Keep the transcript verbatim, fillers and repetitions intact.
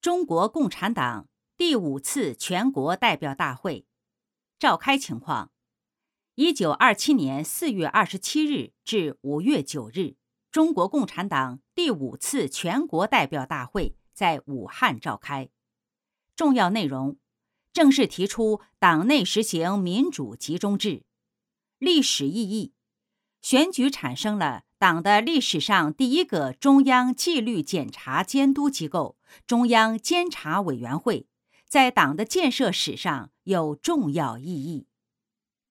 中国共产党第五次全国代表大会召开情况：一九二七年四月二十七日至五月九日，中国共产党第五次全国代表大会在武汉召开。重要内容：正式提出党内实行民主集中制。历史意义：选举产生了党的历史上第一个中央纪律检查监督机构——中央监察委员会，在党的建设史上有重要意义。